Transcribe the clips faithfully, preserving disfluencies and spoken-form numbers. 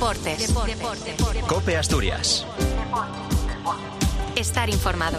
Deportes. Deportes. COPE Asturias. Estar informado.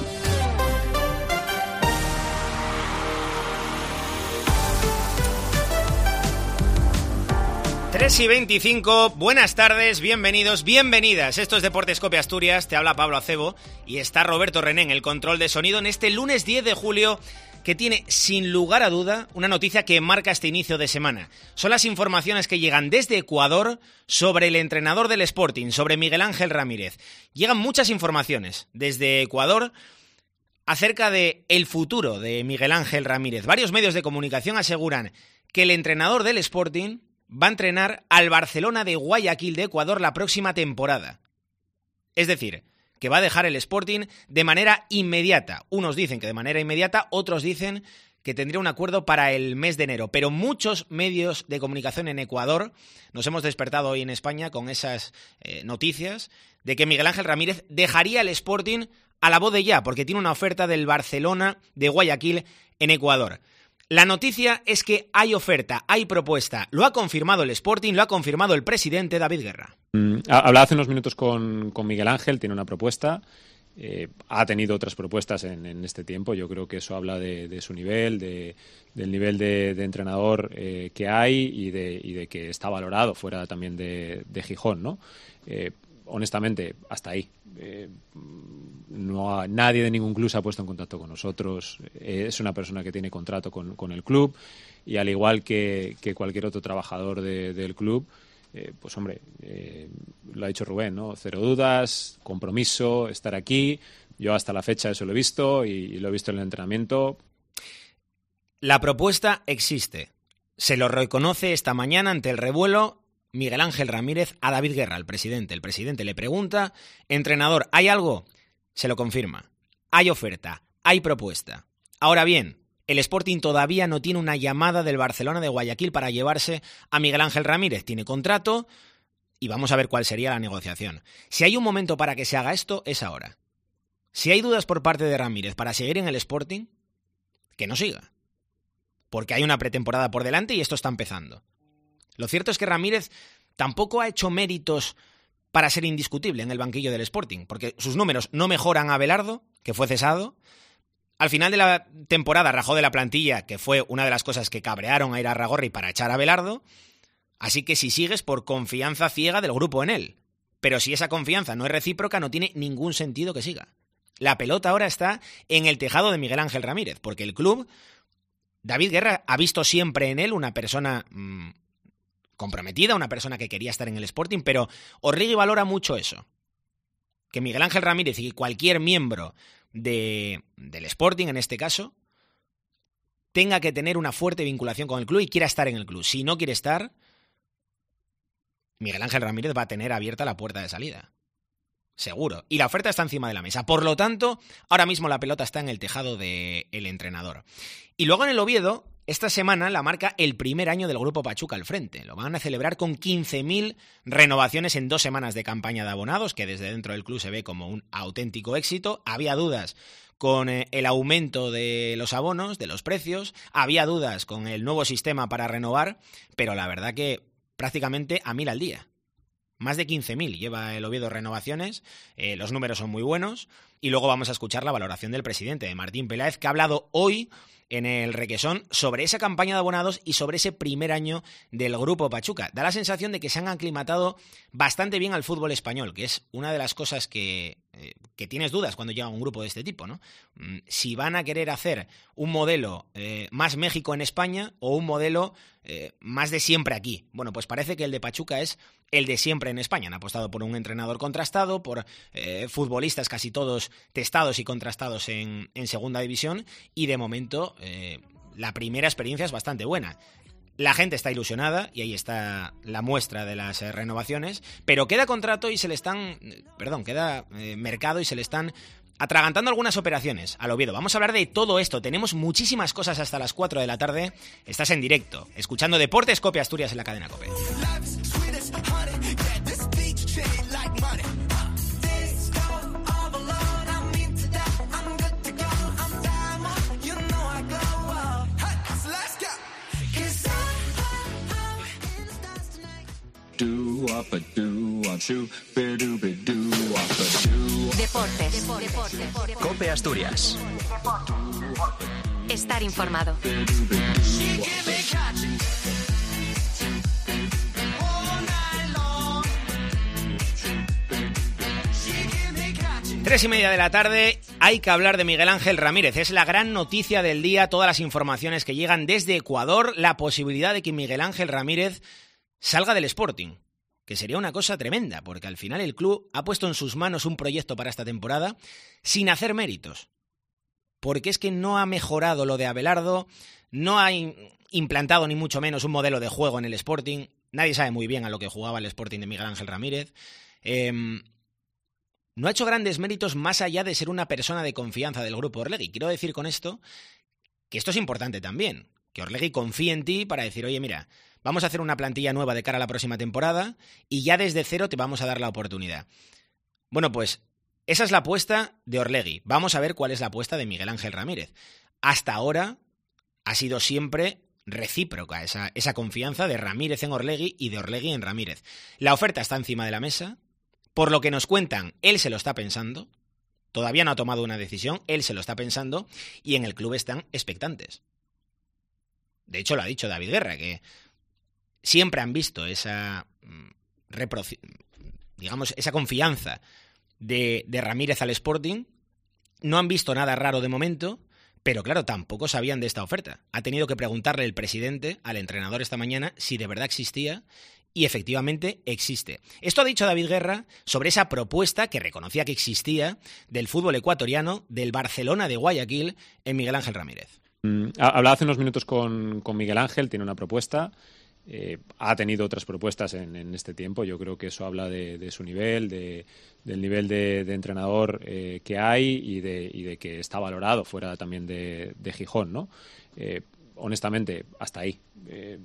tres y veinticinco, buenas tardes, bienvenidos, bienvenidas. Esto es Deportes COPE Asturias, te habla Pablo Acebo y está Roberto René en el control de sonido en este lunes diez de julio, que tiene, sin lugar a duda, una noticia que marca este inicio de semana. Son las informaciones que llegan desde Ecuador sobre el entrenador del Sporting, sobre Miguel Ángel Ramírez. Llegan muchas informaciones desde Ecuador acerca de el futuro de Miguel Ángel Ramírez. Varios medios de comunicación aseguran que el entrenador del Sporting va a entrenar al Barcelona de Guayaquil de Ecuador la próxima temporada. Es decir, que va a dejar el Sporting de manera inmediata. Unos dicen que de manera inmediata, otros dicen que tendría un acuerdo para el mes de enero. Pero muchos medios de comunicación en Ecuador nos hemos despertado hoy en España con esas eh, noticias de que Miguel Ángel Ramírez dejaría el Sporting a la voz de ya, porque tiene una oferta del Barcelona de Guayaquil en Ecuador. La noticia es que hay oferta, hay propuesta. Lo ha confirmado el Sporting, lo ha confirmado el presidente David Guerra. Mm, hablaba hace unos minutos con, con Miguel Ángel, tiene una propuesta. Eh, ha tenido otras propuestas en, en este tiempo. Yo creo que eso habla de, de su nivel, de, del nivel de, de entrenador eh, que hay y de, y de que está valorado fuera también de, de Gijón, ¿no? Eh, honestamente, hasta ahí. Eh, no ha, nadie de ningún club se ha puesto en contacto con nosotros. Eh, es una persona que tiene contrato con, con el club y al igual que, que cualquier otro trabajador de, del club, eh, pues hombre, eh, lo ha dicho Rubén, ¿no? Cero dudas, compromiso, estar aquí. Yo hasta la fecha eso lo he visto y, y lo he visto en el entrenamiento. La propuesta existe. Se lo reconoce esta mañana ante el revuelo Miguel Ángel Ramírez a David Guerra, el presidente. El presidente le pregunta, entrenador, ¿hay algo? Se lo confirma. Hay oferta, hay propuesta. Ahora bien, el Sporting todavía no tiene una llamada del Barcelona de Guayaquil para llevarse a Miguel Ángel Ramírez. Tiene contrato y vamos a ver cuál sería la negociación. Si hay un momento para que se haga esto, es ahora. Si hay dudas por parte de Ramírez para seguir en el Sporting, que no siga. Porque hay una pretemporada por delante y esto está empezando. Lo cierto es que Ramírez tampoco ha hecho méritos para ser indiscutible en el banquillo del Sporting, porque sus números no mejoran a Abelardo, que fue cesado. Al final de la temporada rajó de la plantilla, que fue una de las cosas que cabrearon a Irarragorri para echar a Abelardo. Así que si sigues por confianza ciega del grupo en él. Pero si esa confianza no es recíproca, no tiene ningún sentido que siga. La pelota ahora está en el tejado de Miguel Ángel Ramírez, porque el club, David Guerra, ha visto siempre en él una persona mmm, comprometida, una persona que quería estar en el Sporting, pero Orrigui valora mucho eso. Que Miguel Ángel Ramírez y cualquier miembro de, del Sporting, en este caso, tenga que tener una fuerte vinculación con el club y quiera estar en el club. Si no quiere estar, Miguel Ángel Ramírez va a tener abierta la puerta de salida. Seguro. Y la oferta está encima de la mesa. Por lo tanto, ahora mismo la pelota está en el tejado del entrenador. Y luego en el Oviedo, esta semana la marca el primer año del Grupo Pachuca al frente. Lo van a celebrar con quince mil renovaciones en dos semanas de campaña de abonados, que desde dentro del club se ve como un auténtico éxito. Había dudas con el aumento de los abonos, de los precios. Había dudas con el nuevo sistema para renovar, pero la verdad que prácticamente a mil al día. Más de quince mil lleva el Oviedo renovaciones, eh, los números son muy buenos y luego vamos a escuchar la valoración del presidente, de Martín Peláez, que ha hablado hoy en el Requesón sobre esa campaña de abonados y sobre ese primer año del Grupo Pachuca. Da la sensación de que se han aclimatado bastante bien al fútbol español, que es una de las cosas que, eh, que tienes dudas cuando llega un grupo de este tipo, ¿no? Si van a querer hacer un modelo eh, más México en España o un modelo eh, más de siempre aquí. Bueno, pues parece que el de Pachuca es el de siempre en España. Han apostado por un entrenador contrastado, por eh, futbolistas casi todos testados y contrastados en, en segunda división y de momento eh, la primera experiencia es bastante buena. La gente está ilusionada y ahí está la muestra de las eh, renovaciones, pero queda contrato y se le están, perdón, queda eh, mercado y se le están atragantando algunas operaciones al Oviedo. Vamos a hablar de todo esto. Tenemos muchísimas cosas hasta las cuatro de la tarde. Estás en directo, escuchando Deportes COPE Asturias en la cadena COPE. Deportes. Deportes. COPE Asturias. Estar informado. Tres y media de la tarde, hay que hablar de Miguel Ángel Ramírez. Es la gran noticia del día, todas las informaciones que llegan desde Ecuador, la posibilidad de que Miguel Ángel Ramírez salga del Sporting, que sería una cosa tremenda, porque al final el club ha puesto en sus manos un proyecto para esta temporada sin hacer méritos. Porque es que no ha mejorado lo de Abelardo, no ha implantado ni mucho menos un modelo de juego en el Sporting, nadie sabe muy bien a lo que jugaba el Sporting de Miguel Ángel Ramírez. Eh, no ha hecho grandes méritos más allá de ser una persona de confianza del grupo Orlegui. Quiero decir con esto que esto es importante también, que Orlegui confíe en ti para decir, oye, mira, vamos a hacer una plantilla nueva de cara a la próxima temporada y ya desde cero te vamos a dar la oportunidad. Bueno, pues esa es la apuesta de Orlegui. Vamos a ver cuál es la apuesta de Miguel Ángel Ramírez. Hasta ahora ha sido siempre recíproca esa, esa confianza de Ramírez en Orlegui y de Orlegui en Ramírez. La oferta está encima de la mesa. Por lo que nos cuentan, él se lo está pensando. Todavía no ha tomado una decisión, él se lo está pensando y en el club están expectantes. De hecho, lo ha dicho David Guerra, que siempre han visto esa, reproci- digamos, esa confianza de, de Ramírez al Sporting. No han visto nada raro de momento, pero claro, tampoco sabían de esta oferta. Ha tenido que preguntarle el presidente al entrenador esta mañana si de verdad existía, y efectivamente existe. Esto ha dicho David Guerra sobre esa propuesta que reconocía que existía del fútbol ecuatoriano, del Barcelona de Guayaquil, en Miguel Ángel Ramírez. Mm, hablaba hace unos minutos con, con Miguel Ángel, tiene una propuesta. Eh, ha tenido otras propuestas en, en este tiempo. Yo creo que eso habla de, de su nivel, de, del nivel de, de entrenador eh, que hay y de, y de que está valorado fuera también de, de Gijón, ¿no? Eh, honestamente, hasta ahí. Eh,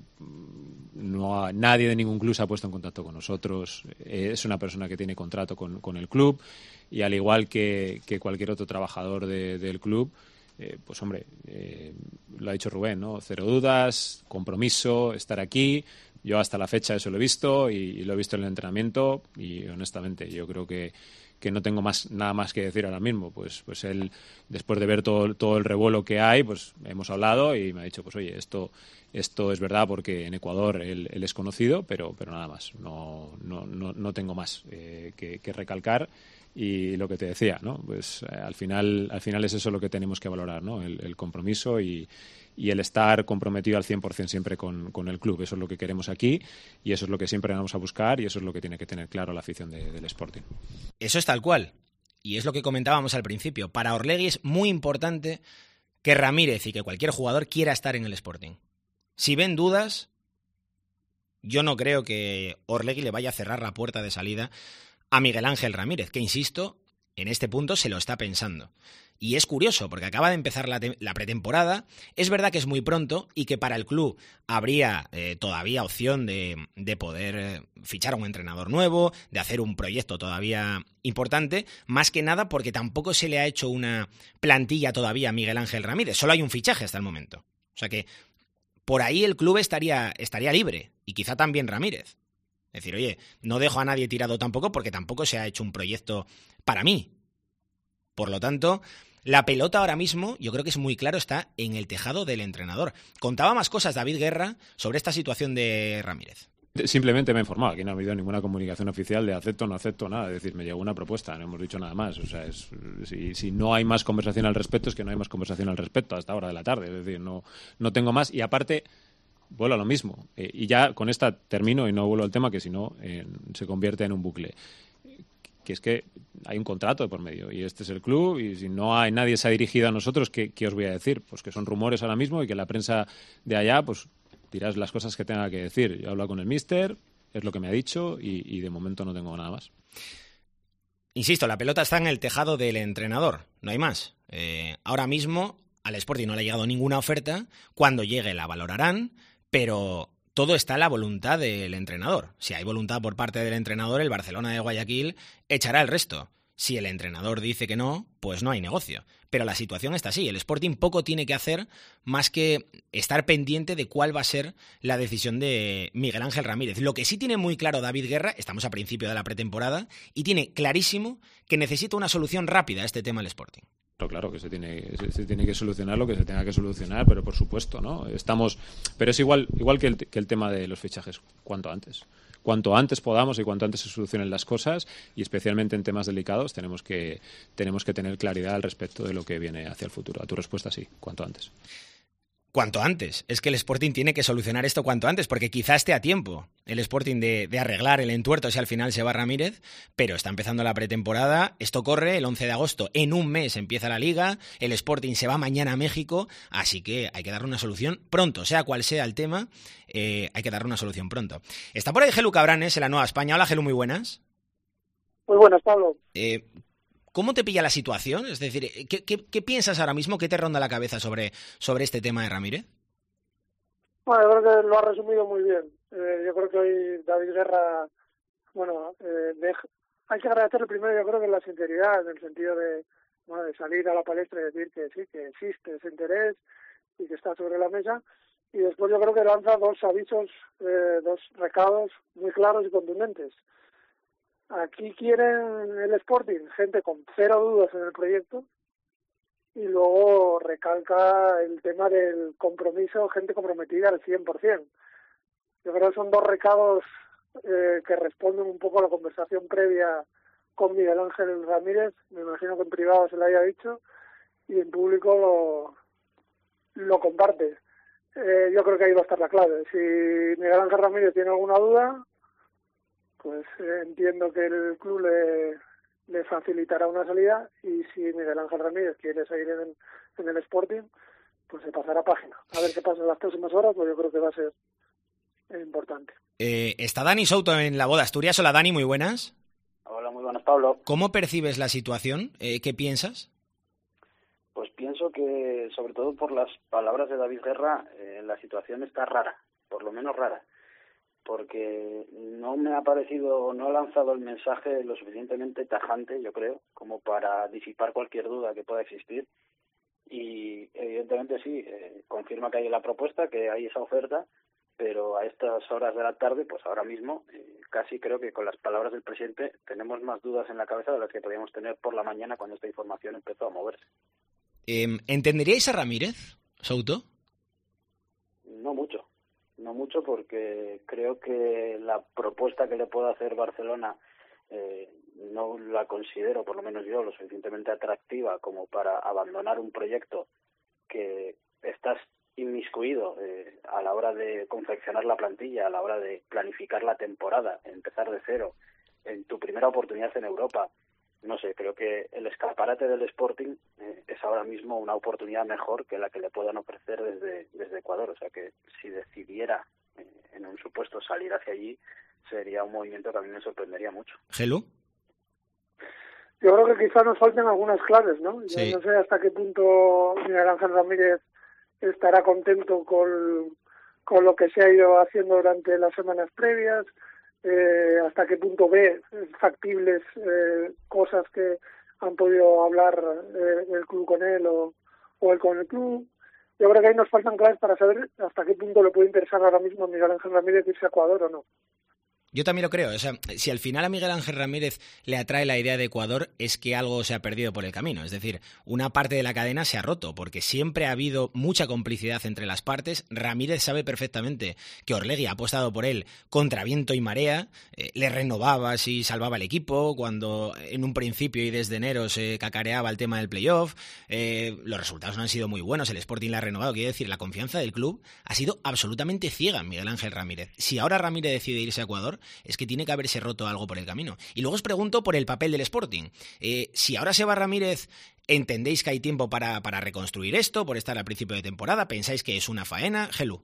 no ha, nadie de ningún club se ha puesto en contacto con nosotros. Eh, es una persona que tiene contrato con, con el club y al igual que, que cualquier otro trabajador de, del club, Eh, pues hombre, eh, lo ha dicho Rubén, ¿no? Cero dudas, compromiso, estar aquí. Yo hasta la fecha eso lo he visto y, y lo he visto en el entrenamiento y honestamente yo creo que, que no tengo más nada más que decir ahora mismo. Pues, pues él, después de ver todo, todo el revuelo que hay, pues hemos hablado y me ha dicho, pues oye, esto, esto es verdad porque en Ecuador él, él es conocido, pero, pero nada más. No, no, no, no tengo más eh, que, que recalcar. Y lo que te decía, ¿no? Pues eh, al final al final es eso lo que tenemos que valorar, ¿no? El, el compromiso y, y el estar comprometido al cien por ciento siempre con, con el club. Eso es lo que queremos aquí y eso es lo que siempre vamos a buscar y eso es lo que tiene que tener claro la afición de, del Sporting. Eso es tal cual. Y es lo que comentábamos al principio. Para Orlegui es muy importante que Ramírez y que cualquier jugador quiera estar en el Sporting. Si ven dudas, yo no creo que Orlegui le vaya a cerrar la puerta de salida a Miguel Ángel Ramírez, que insisto, en este punto se lo está pensando. Y es curioso, porque acaba de empezar la, te- la pretemporada, es verdad que es muy pronto y que para el club habría eh, todavía opción de, de poder eh, fichar a un entrenador nuevo, de hacer un proyecto todavía importante, más que nada porque tampoco se le ha hecho una plantilla todavía a Miguel Ángel Ramírez, solo hay un fichaje hasta el momento. O sea que por ahí el club estaría, estaría libre, y quizá también Ramírez. Es decir, oye, no dejo a nadie tirado tampoco porque tampoco se ha hecho un proyecto para mí. Por lo tanto, la pelota ahora mismo, yo creo que es muy claro, está en el tejado del entrenador. Contaba más cosas David Guerra sobre esta situación de Ramírez. Simplemente me he informado, aquí no ha habido ninguna comunicación oficial de acepto o no acepto nada, es decir, me llegó una propuesta, no hemos dicho nada más, o sea, es, si, si no hay más conversación al respecto es que no hay más conversación al respecto hasta hora de la tarde, es decir, no, no tengo más y aparte vuelvo a lo mismo. Eh, y ya con esta termino y no vuelvo al tema, que si no eh, se convierte en un bucle. Que es que hay un contrato de por medio y este es el club y si no hay nadie se ha dirigido a nosotros, ¿qué, qué os voy a decir? Pues que son rumores ahora mismo y que la prensa de allá pues dirás las cosas que tenga que decir. Yo he hablado con el míster, es lo que me ha dicho y, y de momento no tengo nada más. Insisto, la pelota está en el tejado del entrenador, no hay más. Eh, ahora mismo al Sporting no le ha llegado ninguna oferta, cuando llegue la valorarán, pero todo está en la voluntad del entrenador. Si hay voluntad por parte del entrenador, el Barcelona de Guayaquil echará el resto. Si el entrenador dice que no, pues no hay negocio. Pero la situación está así. El Sporting poco tiene que hacer más que estar pendiente de cuál va a ser la decisión de Miguel Ángel Ramírez. Lo que sí tiene muy claro David Guerra, estamos a principio de la pretemporada, y tiene clarísimo que necesita una solución rápida a este tema el Sporting. Claro que se tiene, se, se tiene que solucionar lo que se tenga que solucionar, pero por supuesto, ¿no? Estamos, pero es igual, igual que el, que el tema de los fichajes, cuanto antes. Cuanto antes podamos y cuanto antes se solucionen las cosas, y especialmente en temas delicados, tenemos que, tenemos que tener claridad al respecto de lo que viene hacia el futuro. A tu respuesta, sí, cuanto antes. Cuanto antes. Es que el Sporting tiene que solucionar esto cuanto antes, porque quizá esté a tiempo el Sporting de, de arreglar el entuerto si al final se va Ramírez, pero está empezando la pretemporada, esto corre, el once de agosto, en un mes empieza la Liga, el Sporting se va mañana a México, así que hay que darle una solución pronto, sea cual sea el tema, eh, hay que darle una solución pronto. Está por ahí Gelu Cabranes, en la Nueva España. Hola, Gelu, muy buenas. Muy buenas, Pablo. Eh, ¿Cómo te pilla la situación? Es decir, ¿qué, qué, qué piensas ahora mismo? ¿Qué te ronda la cabeza sobre, sobre este tema de Ramírez? Bueno, yo creo que lo ha resumido muy bien. Eh, yo creo que hoy David Guerra, bueno, eh, deja, hay que agradecerle primero, yo creo que la sinceridad, en el sentido de, bueno, de salir a la palestra y decir que sí, que existe ese interés y que está sobre la mesa. Y después yo creo que lanza dos avisos, eh, dos recados muy claros y contundentes. Aquí quieren el Sporting gente con cero dudas en el proyecto, y luego recalca el tema del compromiso, gente comprometida al cien por ciento. Yo creo que son dos recados eh, que responden un poco a la conversación previa con Miguel Ángel Ramírez. Me imagino que en privado se lo haya dicho y en público lo, lo comparte. Eh, yo creo que ahí va a estar la clave. Si Miguel Ángel Ramírez tiene alguna duda, pues eh, entiendo que el club le, le facilitará una salida, y si Miguel Ángel Ramírez quiere seguir en el, en el Sporting, pues se pasará página. A ver qué pasa en las próximas horas, pues yo creo que va a ser eh, importante. Eh, está Dani Souto en la Voz de Asturias. Hola, Dani, muy buenas. Hola, muy buenas, Pablo. ¿Cómo percibes la situación? Eh, ¿Qué piensas? Pues pienso que, sobre todo por las palabras de David Guerra, eh, la situación está rara, por lo menos rara. Porque no me ha parecido, no ha lanzado el mensaje lo suficientemente tajante, yo creo, como para disipar cualquier duda que pueda existir. Y evidentemente sí, eh, confirma que hay la propuesta, que hay esa oferta, pero a estas horas de la tarde, pues ahora mismo, eh, casi creo que con las palabras del presidente tenemos más dudas en la cabeza de las que podíamos tener por la mañana cuando esta información empezó a moverse. Eh, ¿Entenderíais a Ramírez, Souto? No mucho. No mucho, porque creo que la propuesta que le puede hacer Barcelona eh, no la considero, por lo menos yo, lo suficientemente atractiva como para abandonar un proyecto que estás inmiscuido eh, a la hora de confeccionar la plantilla, a la hora de planificar la temporada, empezar de cero, en tu primera oportunidad en Europa. No sé, creo que el escaparate del Sporting eh, es ahora mismo una oportunidad mejor que la que le puedan ofrecer desde, desde Ecuador. O sea que si decidiera eh, en un supuesto salir hacia allí, sería un movimiento que a mí me sorprendería mucho. ¿Gelu? Yo creo que quizás nos falten algunas claves, ¿no? Sí. Yo no sé hasta qué punto Miguel Ángel Ramírez estará contento con, con lo que se ha ido haciendo durante las semanas previas, eh, hasta qué punto ve factibles eh, cosas que han podido hablar eh, el club con él o, o él con el club. Yo creo que ahí nos faltan claves para saber hasta qué punto le puede interesar ahora mismo a Miguel Ángel Ramírez irse a Ecuador o no. Yo también lo creo. O sea, si al final a Miguel Ángel Ramírez le atrae la idea de Ecuador, es que algo se ha perdido por el camino. Es decir, una parte de la cadena se ha roto, porque siempre ha habido mucha complicidad entre las partes. Ramírez sabe perfectamente que Orlegui ha apostado por él contra viento y marea. Eh, le renovaba si salvaba el equipo, cuando en un principio y desde enero se cacareaba el tema del playoff. Eh, los resultados no han sido muy buenos. El Sporting le ha renovado. Quiere decir, la confianza del club ha sido absolutamente ciega en Miguel Ángel Ramírez. Si ahora Ramírez decide irse a Ecuador, es que tiene que haberse roto algo por el camino. Y luego os pregunto por el papel del Sporting. Eh, si ahora se va Ramírez, ¿entendéis que hay tiempo para, para reconstruir esto, por estar al principio de temporada? ¿Pensáis que es una faena? Gelu.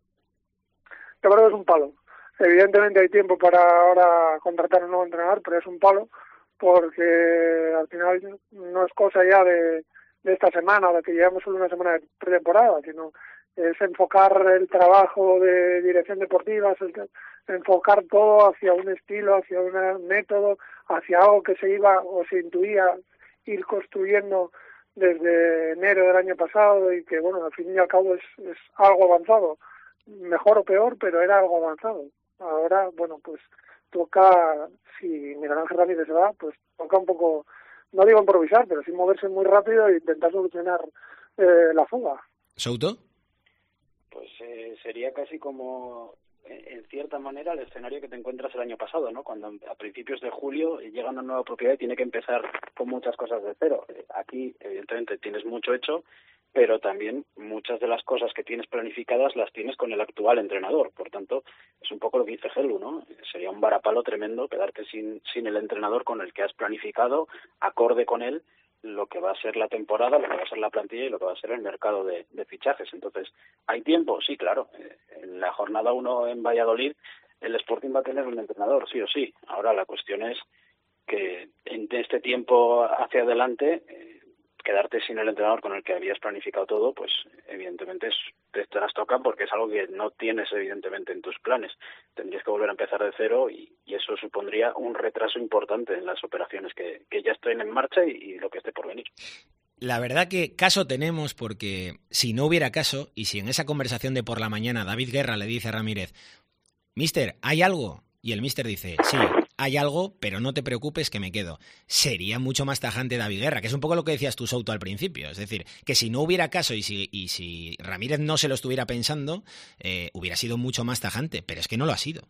Yo creo que es un palo. Evidentemente hay tiempo para ahora contratar a un nuevo entrenador, pero es un palo porque al final no es cosa ya de, de esta semana, de que llevamos solo una semana de pretemporada, sino es enfocar el trabajo de dirección deportiva, es enfocar todo hacia un estilo, hacia un método, hacia algo que se iba o se intuía ir construyendo desde enero del año pasado y que, bueno, al fin y al cabo es, es algo avanzado, mejor o peor, pero era algo avanzado. Ahora, bueno, pues toca, si Miguel Ángel Ramírez se va, pues toca un poco, no digo improvisar, pero sí moverse muy rápido e intentar solucionar eh, la fuga. ¿Souto? Pues eh, sería casi como, en cierta manera, el escenario que te encuentras el año pasado, ¿no? Cuando a principios de julio llega una nueva propiedad y tiene que empezar con muchas cosas de cero. Aquí, evidentemente, tienes mucho hecho, pero también muchas de las cosas que tienes planificadas las tienes con el actual entrenador. Por tanto, es un poco lo que dice Gelu, ¿no? Sería un varapalo tremendo quedarte sin, sin el entrenador con el que has planificado, acorde con él, lo que va a ser la temporada, lo que va a ser la plantilla y lo que va a ser el mercado de, de fichajes. Entonces, ¿hay tiempo? Sí, claro. En la jornada uno en Valladolid, el Sporting va a tener un entrenador, sí o sí. Ahora la cuestión es que en este tiempo hacia adelante, eh, quedarte sin el entrenador con el que habías planificado todo, pues evidentemente es, te trastoca porque es algo que no tienes evidentemente en tus planes. Tendrías que volver a empezar de cero y, y eso supondría un retraso importante en las operaciones que, que ya estén en marcha y, y lo que esté por venir. La verdad que caso tenemos, porque si no hubiera caso, y si en esa conversación de por la mañana David Guerra le dice a Ramírez, mister, ¿hay algo? Y el mister dice, sí, hay algo, pero no te preocupes que me quedo. Sería mucho más tajante David Guerra, que es un poco lo que decías tú, Souto, al principio. Es decir, que si no hubiera caso y si, y si Ramírez no se lo estuviera pensando, eh, hubiera sido mucho más tajante, pero es que no lo ha sido.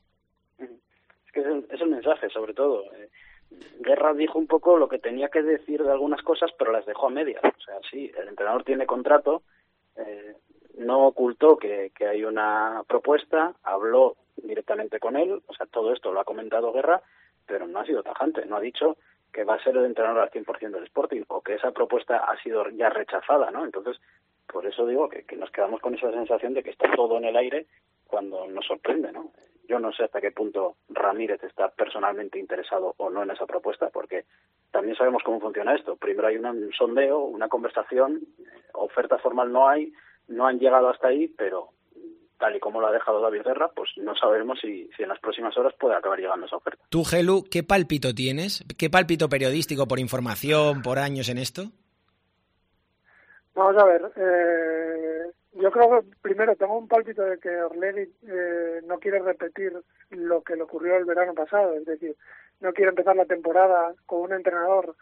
Es que es el, es el mensaje, sobre todo. Eh, Guerra dijo un poco lo que tenía que decir de algunas cosas, pero las dejó a medias. O sea, sí, el entrenador tiene contrato, eh, no ocultó que, que hay una propuesta, habló directamente con él, o sea, todo esto lo ha comentado Guerra, pero no ha sido tajante, no ha dicho que va a ser el entrenador al cien por ciento del Sporting o que esa propuesta ha sido ya rechazada, ¿no? Entonces, por eso digo que, que nos quedamos con esa sensación de que está todo en el aire cuando nos sorprende, ¿no? Yo no sé hasta qué punto Ramírez está personalmente interesado o no en esa propuesta, porque también sabemos cómo funciona esto. Primero hay un sondeo, una conversación, oferta formal no hay, no han llegado hasta ahí, pero tal y como lo ha dejado David Guerra, pues no sabemos si, si en las próximas horas puede acabar llegando esa oferta. Tú, Gelu, ¿qué pálpito tienes? ¿Qué pálpito periodístico por información, por años en esto? Vamos a ver, eh, yo creo que primero tengo un pálpito de que Orlegui eh, no quiere repetir lo que le ocurrió el verano pasado, es decir, no quiere empezar la temporada con un entrenador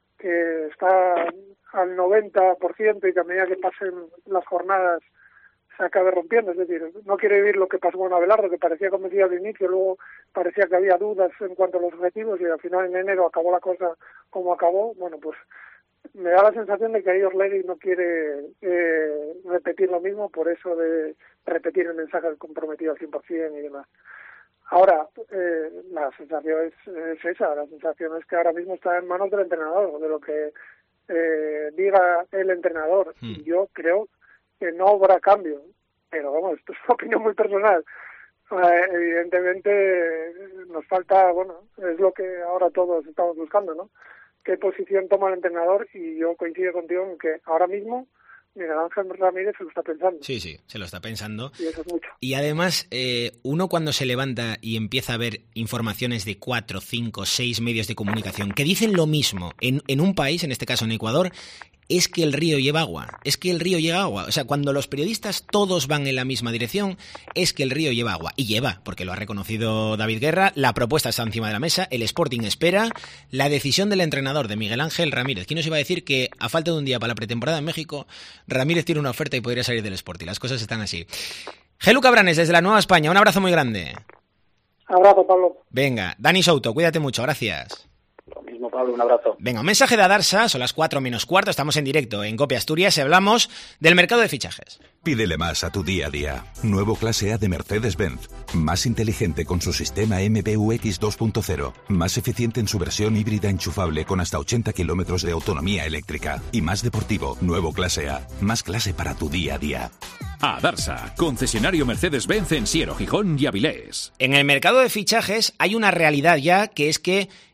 que está al noventa por ciento y que a medida que pasen las jornadas se acabe rompiendo, es decir, no quiere vivir lo que pasó con Abelardo, que parecía convencido al inicio, luego parecía que había dudas en cuanto a los objetivos y al final en enero acabó la cosa como acabó. Bueno, pues me da la sensación de que ahí Orlegui no quiere eh, repetir lo mismo, por eso de repetir el mensaje comprometido al cien por ciento y demás. Ahora, eh, la sensación es, es esa, la sensación es que ahora mismo está en manos del entrenador, de lo que eh, diga el entrenador, hmm. y yo creo que no habrá cambio, pero vamos, esto es una opinión muy personal. Eh, evidentemente nos falta, bueno, es lo que ahora todos estamos buscando, ¿no? Qué posición toma el entrenador, y yo coincido contigo en que ahora mismo Miguel Ángel Ramírez se lo está pensando. Sí, sí, se lo está pensando. Y eso es mucho. Y además, eh, uno cuando se levanta y empieza a ver informaciones de cuatro, cinco, seis medios de comunicación que dicen lo mismo en, en un país, en este caso en Ecuador, es que el río lleva agua, es que el río lleva agua. O sea, cuando los periodistas todos van en la misma dirección, es que el río lleva agua. Y lleva, porque lo ha reconocido David Guerra, la propuesta está encima de la mesa, el Sporting espera la decisión del entrenador, de Miguel Ángel Ramírez. ¿Quién nos iba a decir que a falta de un día para la pretemporada en México, Ramírez tiene una oferta y podría salir del Sporting? Las cosas están así. Gelu Cabranes, desde la Nueva España, un abrazo muy grande. Abrazo, Pablo. Venga, Dani Souto, cuídate mucho, gracias. Lo mismo, Pablo, un abrazo. Venga, un mensaje de Adarsa, son las cuatro menos cuarto, estamos en directo en Copia Asturias y hablamos del mercado de fichajes. Pídele más a tu día a día. Nuevo Clase A de Mercedes-Benz. Más inteligente con su sistema M B U X dos punto cero. Más eficiente en su versión híbrida enchufable con hasta ochenta kilómetros de autonomía eléctrica. Y más deportivo. Nuevo Clase A. Más clase para tu día a día. Adarsa, concesionario Mercedes-Benz en Siero, Gijón y Avilés. En el mercado de fichajes hay una realidad ya, que es que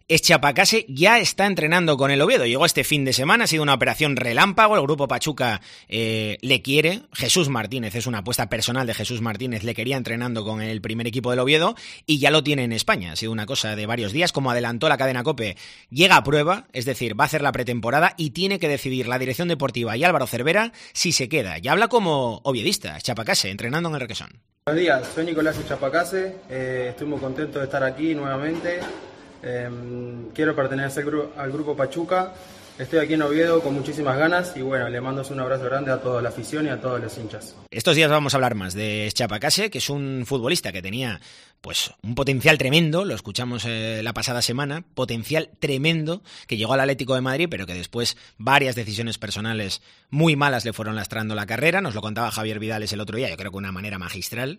Eschapacase ya está entrenando con el Oviedo. Llegó este fin de semana, ha sido una operación relámpago. El grupo Pachuca eh, le quiere. Jesús Martínez, es una apuesta personal de Jesús Martínez, le quería entrenando con el primer equipo del Oviedo y ya lo tiene en España. Ha sido una cosa de varios días. Como adelantó la cadena COPE, llega a prueba, es decir, va a hacer la pretemporada y tiene que decidir la dirección deportiva y Álvaro Cervera si se queda. Ya habla como oviedista, Eschapacase, entrenando en el Requesón. Buenos días, soy Nicolás Eschapacase. Eh, estoy muy contento de estar aquí nuevamente. Eh, quiero pertenecer al, gru- al grupo Pachuca, estoy aquí en Oviedo con muchísimas ganas y bueno, le mando un abrazo grande a toda la afición y a todos los hinchas. Estos días vamos a hablar más de Eschapacase, que es un futbolista que tenía pues un potencial tremendo, lo escuchamos eh, la pasada semana, potencial tremendo, que llegó al Atlético de Madrid, pero que después varias decisiones personales muy malas le fueron lastrando la carrera. Nos lo contaba Javier Vidales el otro día, yo creo que de una manera magistral,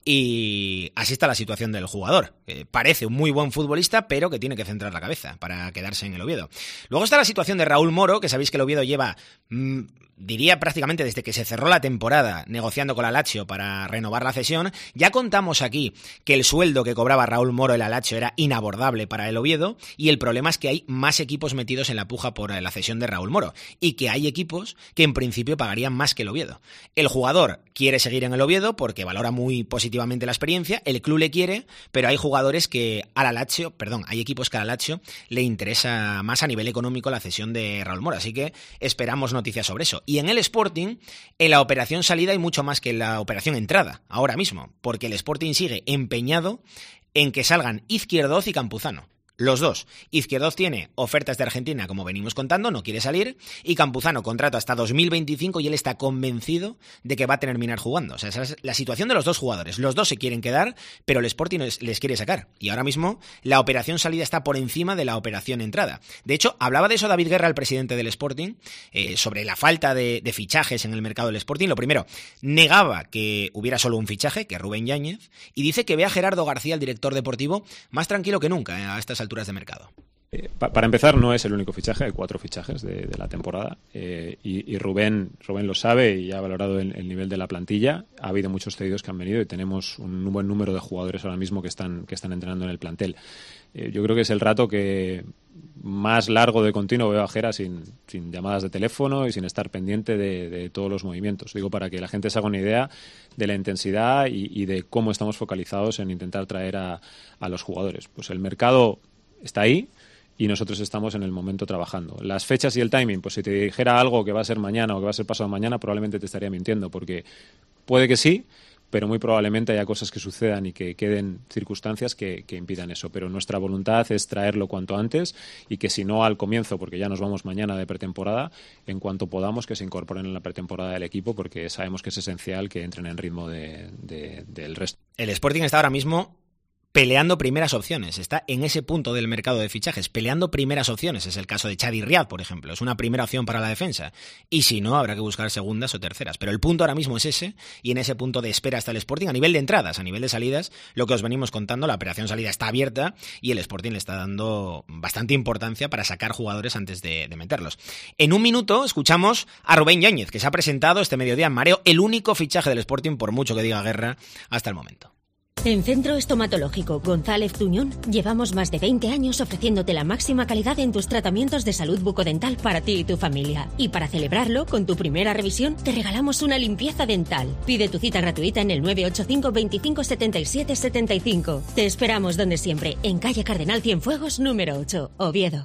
y así está la situación del jugador, que parece un muy buen futbolista, pero que tiene que centrar la cabeza para quedarse en el Oviedo. Luego está la situación de Raúl Moro, que sabéis que el Oviedo lleva, mmm, diría prácticamente desde que se cerró la temporada, negociando con la Lazio para renovar la cesión. Ya contamos aquí que el sueldo que cobraba Raúl Moro el Lazio era inabordable para el Oviedo, y el problema es que hay más equipos metidos en la puja por la cesión de Raúl Moro, y que hay equipos que en principio pagarían más que el Oviedo. El jugador quiere seguir en el Oviedo porque valora muy positivamente la experiencia, el club le quiere, pero hay jugadores que a la Lazio, perdón, hay equipos que a la Lazio le interesa más a nivel económico la cesión de Raúl Moro, así que esperamos noticias sobre eso. Y en el Sporting, en la operación salida hay mucho más que en la operación entrada, ahora mismo, porque el Sporting sigue empeñado en que salgan Izquierdoz y Campuzano. Los dos. Izquierdoz tiene ofertas de Argentina, como venimos contando, no quiere salir, y Campuzano contrato hasta dos mil veinticinco y él está convencido de que va a terminar jugando. O sea, esa es la situación de los dos jugadores. Los dos se quieren quedar, pero el Sporting les, les quiere sacar. Y ahora mismo la operación salida está por encima de la operación entrada. De hecho, hablaba de eso David Guerra, el presidente del Sporting, eh, sobre la falta de, de fichajes en el mercado del Sporting. Lo primero, negaba que hubiera solo un fichaje, que Rubén Yáñez, y dice que ve a Gerardo García, el director deportivo, más tranquilo que nunca eh, a estas alturas de mercado. Eh, pa- para empezar, no es el único fichaje, hay cuatro fichajes de, de la temporada eh, y, y Rubén, Rubén lo sabe y ha valorado el, el nivel de la plantilla. Ha habido muchos cedidos que han venido y tenemos un buen número de jugadores ahora mismo que están, que están entrenando en el plantel. Eh, yo creo que es el rato que más largo de continuo veo a Jera sin, sin llamadas de teléfono y sin estar pendiente de, de todos los movimientos. Digo, para que la gente se haga una idea de la intensidad y, y de cómo estamos focalizados en intentar traer a, a los jugadores. Pues el mercado está ahí y nosotros estamos en el momento trabajando. Las fechas y el timing, pues si te dijera algo que va a ser mañana o que va a ser pasado mañana, probablemente te estaría mintiendo, porque puede que sí, pero muy probablemente haya cosas que sucedan y que queden circunstancias que, que impidan eso. Pero nuestra voluntad es traerlo cuanto antes y que si no al comienzo, porque ya nos vamos mañana de pretemporada, en cuanto podamos que se incorporen en la pretemporada del equipo, porque sabemos que es esencial que entren en ritmo de, de, del resto. El Sporting está ahora mismo peleando primeras opciones, está en ese punto del mercado de fichajes, peleando primeras opciones. Es el caso de Chadi Riad, por ejemplo, es una primera opción para la defensa, y si no, habrá que buscar segundas o terceras, pero el punto ahora mismo es ese, y en ese punto de espera está el Sporting. A nivel de entradas, a nivel de salidas, lo que os venimos contando, la operación salida está abierta, y el Sporting le está dando bastante importancia para sacar jugadores antes de, de meterlos. En un minuto escuchamos a Rubén Yáñez, que se ha presentado este mediodía en Mareo, el único fichaje del Sporting, por mucho que diga Guerra, hasta el momento. En Centro Estomatológico González Tuñón llevamos más de veinte años ofreciéndote la máxima calidad en tus tratamientos de salud bucodental para ti y tu familia. Y para celebrarlo, con tu primera revisión, te regalamos una limpieza dental. Pide tu cita gratuita en el nueve ocho cinco, veinticinco, setenta y siete, setenta y cinco. Te esperamos donde siempre, en calle Cardenal Cienfuegos, número ocho, Oviedo.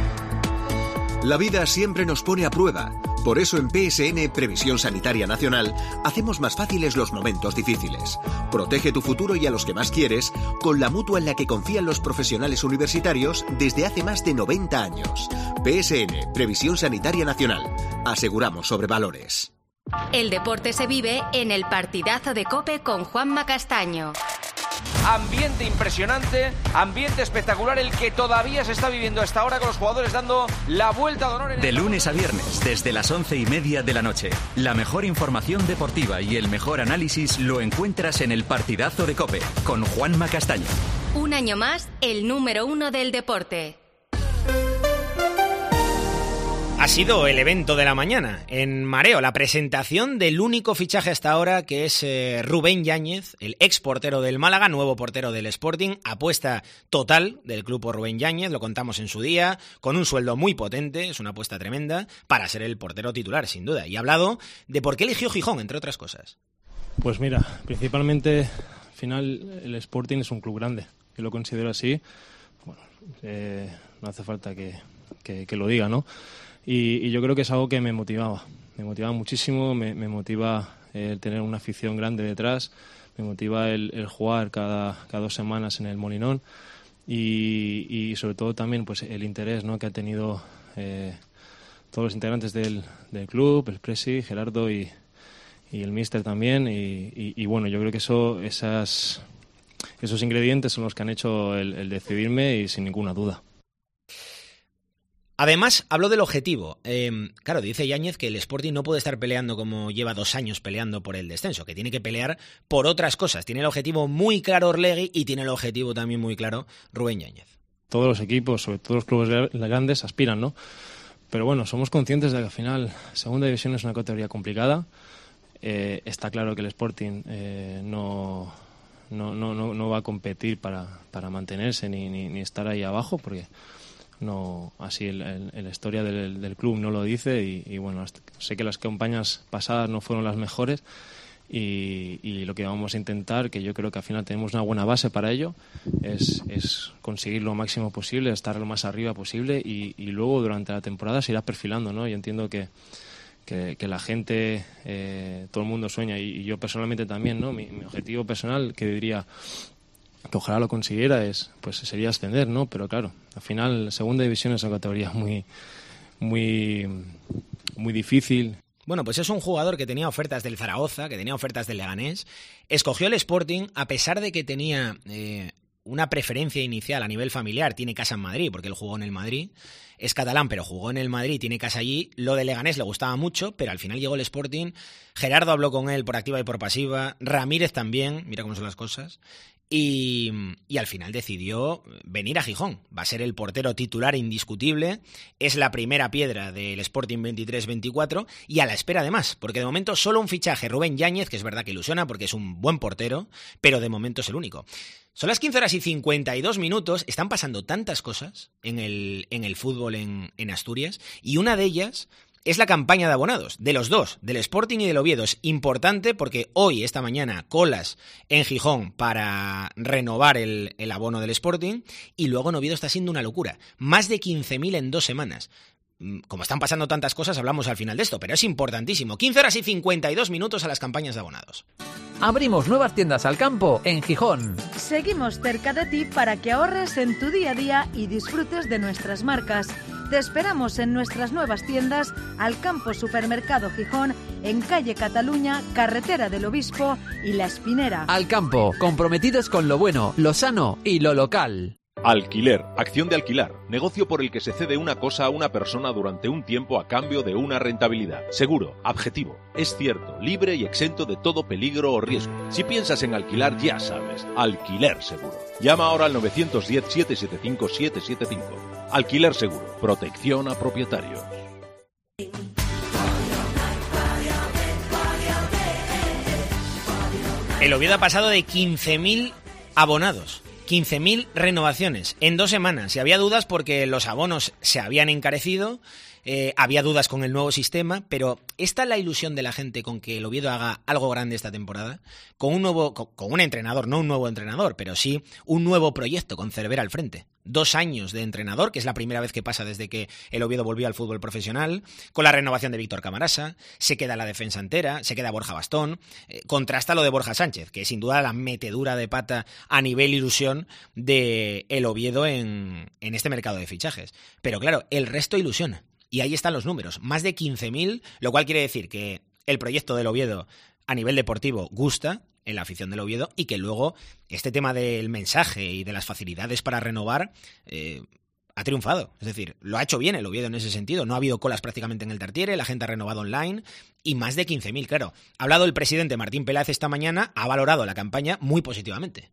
La vida siempre nos pone a prueba. Por eso en P S N Previsión Sanitaria Nacional hacemos más fáciles los momentos difíciles. Protege tu futuro y a los que más quieres con la mutua en la que confían los profesionales universitarios desde hace más de noventa años. P S N Previsión Sanitaria Nacional. Aseguramos sobre valores. El deporte se vive en el partidazo de COPE con Juanma Castaño. Ambiente impresionante, ambiente espectacular el que todavía se está viviendo hasta ahora con los jugadores dando la vuelta de honor. En de lunes a viernes, desde las once y media de la noche. La mejor información deportiva y el mejor análisis lo encuentras en el partidazo de COPE con Juanma Castaño. Un año más, el número uno del deporte. Ha sido el evento de la mañana en Mareo, la presentación del único fichaje hasta ahora, que es eh, Rubén Yáñez, el ex portero del Málaga, nuevo portero del Sporting, apuesta total del club por Rubén Yáñez, lo contamos en su día, con un sueldo muy potente, es una apuesta tremenda, para ser el portero titular, sin duda. Y ha hablado de por qué eligió Gijón, entre otras cosas. Pues mira, principalmente, al final, el Sporting es un club grande, yo lo considero así, bueno, eh, no hace falta que, que, que lo diga, ¿no? Y, y yo creo que es algo que me motivaba, me motivaba muchísimo, me, me motiva el tener una afición grande detrás, me motiva el, el jugar cada, cada dos semanas en el Molinón y, y sobre todo también pues el interés, ¿no?, que ha tenido eh, todos los integrantes del, del club, el Presi, Gerardo y, y el míster también y, y, y bueno, yo creo que eso, esas, esos ingredientes son los que han hecho el, el decidirme y sin ninguna duda. Además, habló del objetivo. Eh, claro, dice Yáñez que el Sporting no puede estar peleando como lleva dos años peleando por el descenso, que tiene que pelear por otras cosas. Tiene el objetivo muy claro Orlegui y tiene el objetivo también muy claro Rubén Yáñez. Todos los equipos, sobre todo los clubes grandes, aspiran, ¿no? Pero bueno, somos conscientes de que al final Segunda División es una categoría complicada. Eh, está claro que el Sporting eh, no, no, no, no, no va a competir para, para mantenerse ni, ni, ni estar ahí abajo, porque no, así el, el, la historia del, del club no lo dice y, y bueno, sé que las campañas pasadas no fueron las mejores y, y lo que vamos a intentar, que yo creo que al final tenemos una buena base para ello, es, es conseguir lo máximo posible, estar lo más arriba posible y, y luego durante la temporada se irá perfilando, ¿no? Yo entiendo que que, que la gente, eh, todo el mundo sueña y, y yo personalmente también, ¿no? Mi, mi objetivo personal, que diría que ojalá lo consiguiera, es pues sería ascender, ¿no? Pero claro, al final Segunda División es una categoría muy muy muy difícil. Bueno, pues es un jugador que tenía ofertas del Zaragoza, que tenía ofertas del Leganés, escogió el Sporting a pesar de que tenía eh, una preferencia inicial a nivel familiar, tiene casa en Madrid, porque él jugó en el Madrid, es catalán, pero jugó en el Madrid, tiene casa allí, lo de Leganés le gustaba mucho, pero al final llegó el Sporting, Gerardo habló con él por activa y por pasiva, Ramírez también, mira cómo son las cosas, y, y al final decidió venir a Gijón, va a ser el portero titular indiscutible, es la primera piedra del Sporting veintitrés veinticuatro, y a la espera de más, porque de momento solo un fichaje, Rubén Yáñez, que es verdad que ilusiona porque es un buen portero, pero de momento es el único. Son las quince horas y cincuenta y dos minutos, están pasando tantas cosas en el, en el fútbol en, en Asturias, y una de ellas es la campaña de abonados, de los dos, del Sporting y del Oviedo. Es importante porque hoy, esta mañana, colas en Gijón para renovar el, el abono del Sporting, y luego en Oviedo está siendo una locura, más de quince mil en dos semanas. Como están pasando tantas cosas, hablamos al final de esto, pero es importantísimo. quince horas y cincuenta y dos minutos a las campañas de abonados. Abrimos nuevas tiendas al campo en Gijón. Seguimos cerca de ti para que ahorres en tu día a día y disfrutes de nuestras marcas. Te esperamos en nuestras nuevas tiendas Alcampo Supermercado Gijón, en calle Cataluña, carretera del Obispo y La Espinera. Alcampo, comprometidos con lo bueno, lo sano y lo local. Alquiler, acción de alquilar, negocio por el que se cede una cosa a una persona durante un tiempo a cambio de una rentabilidad. Seguro, objetivo, es cierto, libre y exento de todo peligro o riesgo. Si piensas en alquilar, ya sabes, Alquiler Seguro. Llama ahora al nueve uno cero, siete siete cinco, siete siete cinco. Alquiler Seguro, protección a propietarios. El Oviedo ha pasado de quince mil abonados. quince mil renovaciones en dos semanas. Y había dudas porque los abonos se habían encarecido, eh, había dudas con el nuevo sistema, pero ¿está la ilusión de la gente con que el Oviedo haga algo grande esta temporada? Con un nuevo, con, con un entrenador, no un nuevo entrenador, pero sí un nuevo proyecto con Cervera al frente. Dos años de entrenador, que es la primera vez que pasa desde que el Oviedo volvió al fútbol profesional, con la renovación de Víctor Camarasa, se queda la defensa entera, se queda Borja Bastón, eh, contrasta lo de Borja Sánchez, que es sin duda la metedura de pata a nivel ilusión de el Oviedo en, en este mercado de fichajes. Pero claro, el resto ilusiona. Y ahí están los números, más de quince mil, lo cual quiere decir que el proyecto del Oviedo a nivel deportivo gusta en la afición del Oviedo y que luego este tema del mensaje y de las facilidades para renovar eh, ha triunfado. Es decir, lo ha hecho bien el Oviedo en ese sentido. No ha habido colas prácticamente en el Tartiere, la gente ha renovado online y más de quince mil, claro. Ha hablado el presidente Martín Peláez esta mañana, ha valorado la campaña muy positivamente.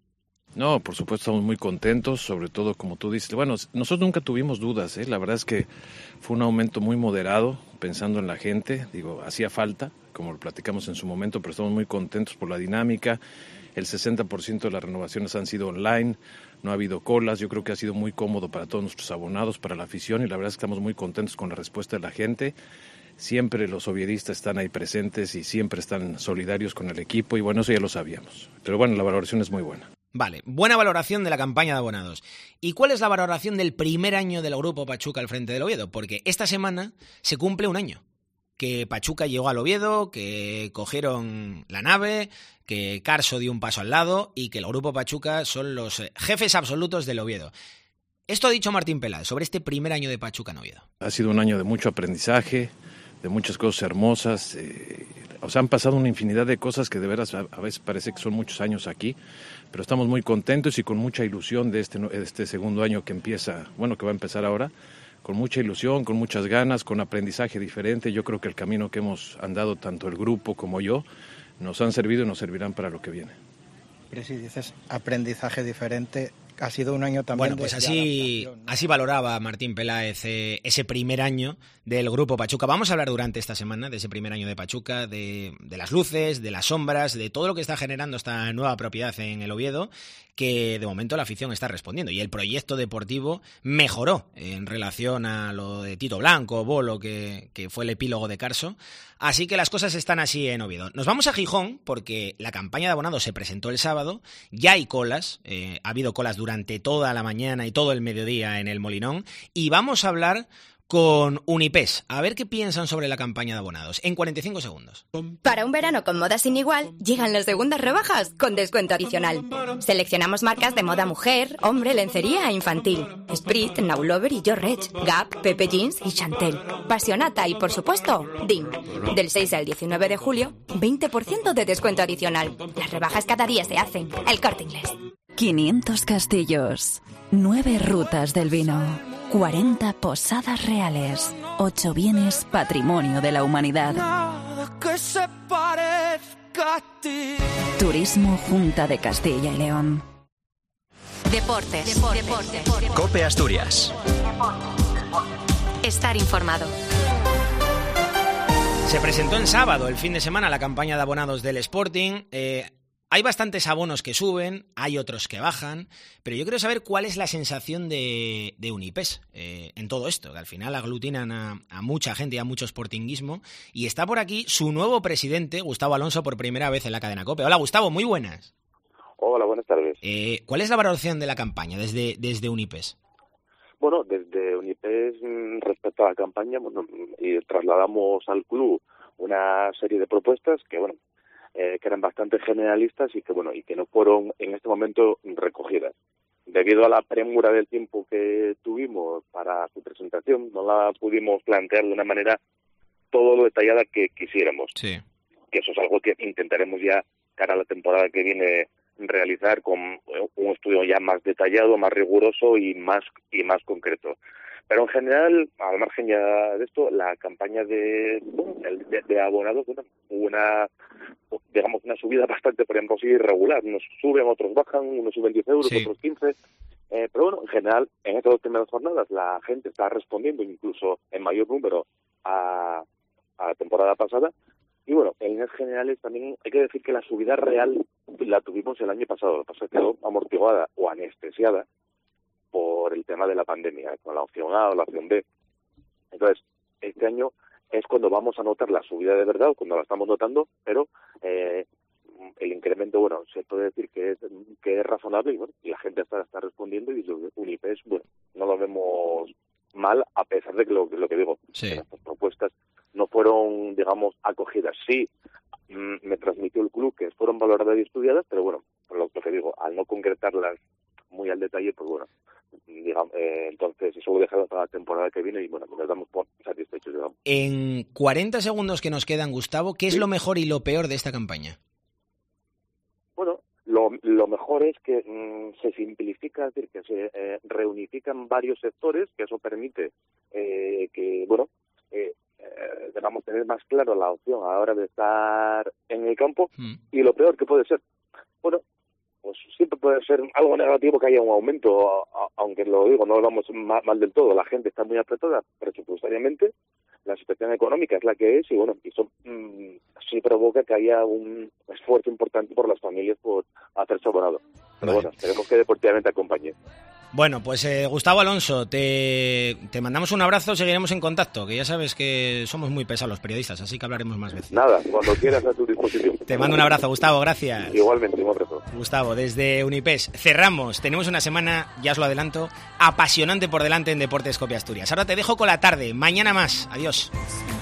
No, por supuesto estamos muy contentos, sobre todo como tú dices. Bueno, nosotros nunca tuvimos dudas, ¿eh? La verdad es que fue un aumento muy moderado, pensando en la gente. Digo, hacía falta, como lo platicamos en su momento, pero estamos muy contentos por la dinámica. El sesenta por ciento de las renovaciones han sido online, no ha habido colas. Yo creo que ha sido muy cómodo para todos nuestros abonados, para la afición, y la verdad es que estamos muy contentos con la respuesta de la gente. Siempre los oviedistas están ahí presentes y siempre están solidarios con el equipo, y bueno, eso ya lo sabíamos. Pero bueno, la valoración es muy buena. Vale, buena valoración de la campaña de abonados. ¿Y cuál es la valoración del primer año del Grupo Pachuca al frente del Oviedo? Porque esta semana se cumple un año que Pachuca llegó al Oviedo, que cogieron la nave, que Carso dio un paso al lado y que el Grupo Pachuca son los jefes absolutos del Oviedo. Esto ha dicho Martín Peláez sobre este primer año de Pachuca en Oviedo. Ha sido un año de mucho aprendizaje, de muchas cosas hermosas. Eh, o sea, han pasado una infinidad de cosas que de veras a, a veces parece que son muchos años aquí, pero estamos muy contentos y con mucha ilusión de este, de este segundo año que empieza, bueno, que va a empezar ahora, con mucha ilusión, con muchas ganas, con aprendizaje diferente. Yo creo que el camino que hemos andado, tanto el grupo como yo, nos han servido y nos servirán para lo que viene. Pero si dices aprendizaje diferente, ha sido un año también. Bueno, pues de, así, de ¿no? así valoraba Martín Peláez eh, ese primer año del Grupo Pachuca. Vamos a hablar durante esta semana de ese primer año de Pachuca, de, de las luces, de las sombras, de todo lo que está generando esta nueva propiedad en el Oviedo, que de momento la afición está respondiendo. Y el proyecto deportivo mejoró en relación a lo de Tito Blanco, Bolo, que, que fue el epílogo de Carso. Así que las cosas están así en Oviedo. Nos vamos a Gijón porque la campaña de abonados se presentó el sábado. Ya hay colas, eh, ha habido colas durante toda la mañana y todo el mediodía en el Molinón. Y vamos a hablar con Unipes, a ver qué piensan sobre la campaña de abonados, en cuarenta y cinco segundos. Para un verano con moda sin igual, llegan las segundas rebajas con descuento adicional. Seleccionamos marcas de moda mujer, hombre, lencería e infantil. Sprit, Now Lover y Jorrech, Gap, Pepe Jeans y Chantel. Passionata y, por supuesto, D I M. Del seis al diecinueve de julio, veinte por ciento de descuento adicional. Las rebajas cada día se hacen. El Corte Inglés. quinientos castillos, nueve rutas del vino, cuarenta posadas reales, ocho bienes patrimonio de la humanidad. Que se parezca a ti. Turismo Junta de Castilla y León. Deportes. Deportes. Deportes. COPE Asturias. Estar informado. Se presentó el sábado, el fin de semana, la campaña de abonados del Sporting. Eh, hay bastantes abonos que suben, hay otros que bajan, pero yo quiero saber cuál es la sensación de, de Unipes eh, en todo esto, que al final aglutinan a, a mucha gente y a mucho sportinguismo. Y está por aquí su nuevo presidente, Gustavo Alonso, por primera vez en la cadena COPE. Hola, Gustavo, muy buenas. Hola, buenas tardes. Eh, ¿Cuál es la valoración de la campaña desde, desde Unipes? Bueno, desde Unipes, respecto a la campaña, bueno, y trasladamos al club una serie de propuestas que, bueno, eh, que eran bastante generalistas y que, bueno, y que no fueron en este momento recogidas. Debido a la premura del tiempo que tuvimos para su presentación, no la pudimos plantear de una manera todo lo detallada que quisiéramos. Sí. Que eso es algo que intentaremos ya, cara a la temporada que viene, realizar con un estudio ya más detallado, más riguroso y más y más concreto. Pero en general, al margen ya de esto, la campaña de de, de abonados, bueno, una digamos una subida bastante, por ejemplo, sí, irregular. Unos suben, otros bajan, unos suben diez euros, sí. Otros quince. Eh, pero bueno, en general, en estas dos primeras jornadas la gente está respondiendo incluso en mayor número a, a la temporada pasada. Y bueno, en líneas generales también hay que decir que la subida real la tuvimos el año pasado, lo que pasa es que quedó amortiguada o anestesiada por el tema de la pandemia, con la opción A o la opción B. Entonces, este año es cuando vamos a notar la subida de verdad, o cuando la estamos notando, pero eh, el incremento, bueno, se puede decir que es que es razonable y bueno, y la gente está, está respondiendo y Unipes, bueno, no lo vemos mal, a pesar de que lo, lo que digo, sí. que estas propuestas no fueron, digamos, acogidas. Sí, me transmitió el club que fueron valoradas y estudiadas, pero bueno, por lo que digo, al no concretarlas muy al detalle, pues bueno, digamos, eh, entonces eso lo dejamos para la temporada que viene y bueno, nos damos por satisfechos, digamos. En cuarenta segundos que nos quedan, Gustavo, ¿qué es ¿Sí? lo mejor y lo peor de esta campaña? Bueno, lo, lo mejor es que mmm, se simplifica, es decir, que se eh, reunifican varios sectores, que eso permite eh, que, bueno, eh, Eh, debamos tener más claro la opción a la hora de estar en el campo. Mm. Y lo peor que puede ser, bueno, pues siempre puede ser algo negativo que haya un aumento, a, a, aunque lo digo, no vamos mal, mal del todo, la gente está muy apretada presupuestariamente, la situación económica es la que es y bueno, eso mmm, sí provoca que haya un esfuerzo importante por las familias por hacerse abonado. Pero vale. Bueno, esperemos que deportivamente acompañe. Bueno, pues eh, Gustavo Alonso, te, te mandamos un abrazo, seguiremos en contacto, que ya sabes que somos muy pesados los periodistas, así que hablaremos más veces. Nada, cuando quieras a tu disposición. Te mando un abrazo, Gustavo, gracias. Igualmente, un abrazo. Gustavo, desde Unipes, cerramos, tenemos una semana, ya os lo adelanto, apasionante por delante en Deportes Cope Asturias. Ahora te dejo con la tarde, mañana más, adiós.